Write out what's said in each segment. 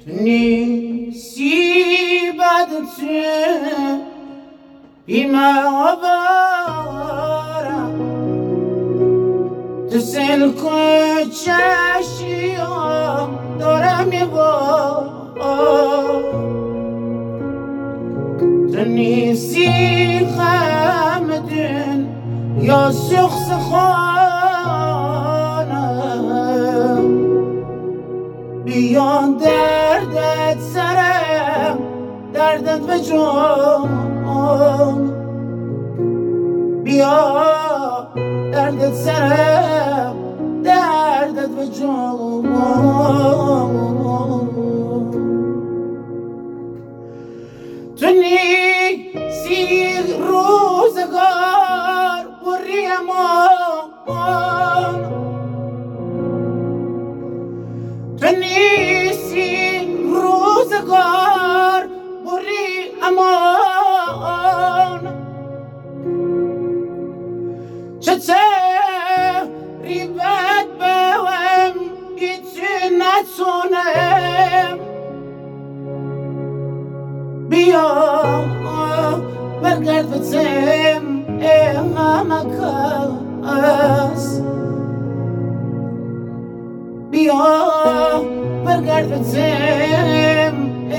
نیستی بد تو بیمارم تو سلک چشیام دارم تو نیستی غمدون یا شخص خانم بیان دردت سرم دردت به جان بیا دردت سرم دردت به جان تو نیستی روزگار بری امان تو نیستی روزگار بری امان چطوری بد بهم هیچی نتونم بیا برگرد به تم همکس بیا برگرد به تم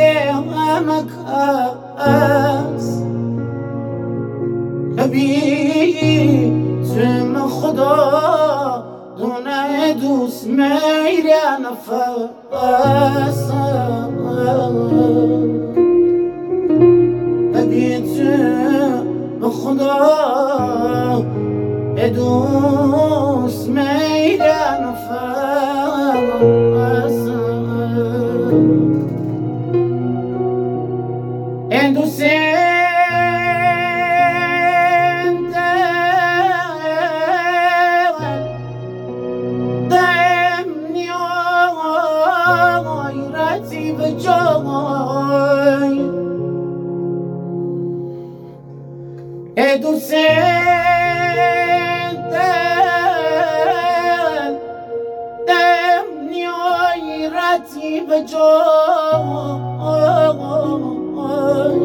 همکس ببین خدا دونه دوست میره نفس ببین خدا دوست میره نفس دوست دم نیای رتی به جای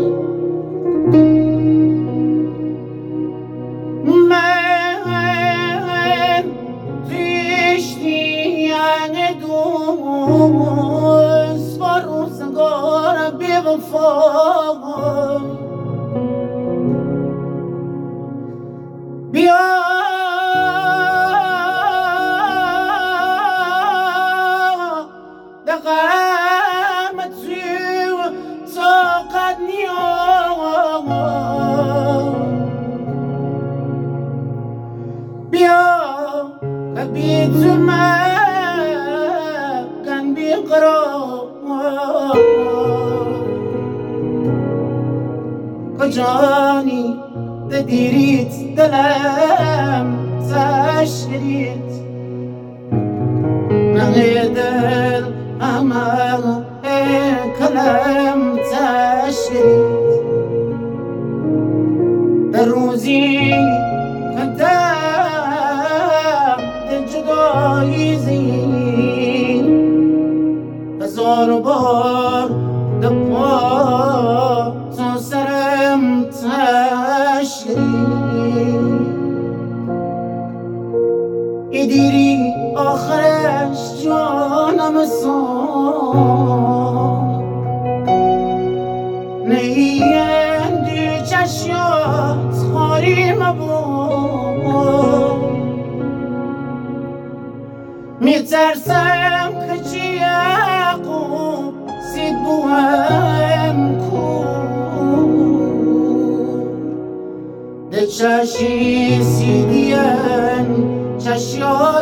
من ریشتیان دوست با روزگار بی وفای بیا دقم تو طاقت نیام بیا کبی تو مکن بیقرار کجانی دیریت دلم تشکریت نغیدل امال کلم تشکریت در روزی کدم دل جدایی زین هزار بار دپا تا سرم دیری آخرش جانم سان نیندی چشیات خاری مبون میترسم که چی یقوم سید بوهم کن چشی سیدیم چشیاد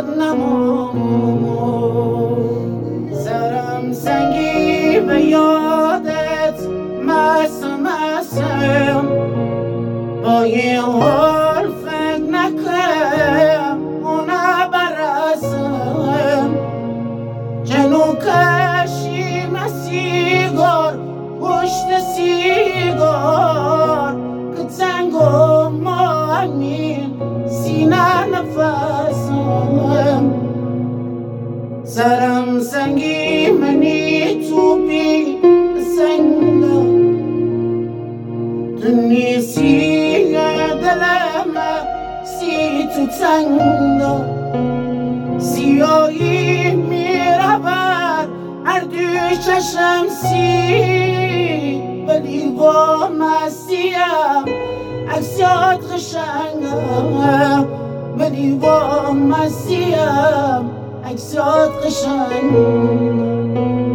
نمون سرم سنگی به یادت مسم با یه حال فکر نکنم اونه برسم جنو کشی مسیگار پشت سیگار که تنگو مانی سینه نفسم سرم سنگی منی تو بی تو تنگا سیاهی میرود هر دو چشم سی ولی با مسیم عکسات قشنگم ولی با مسیم عکسات قشنگم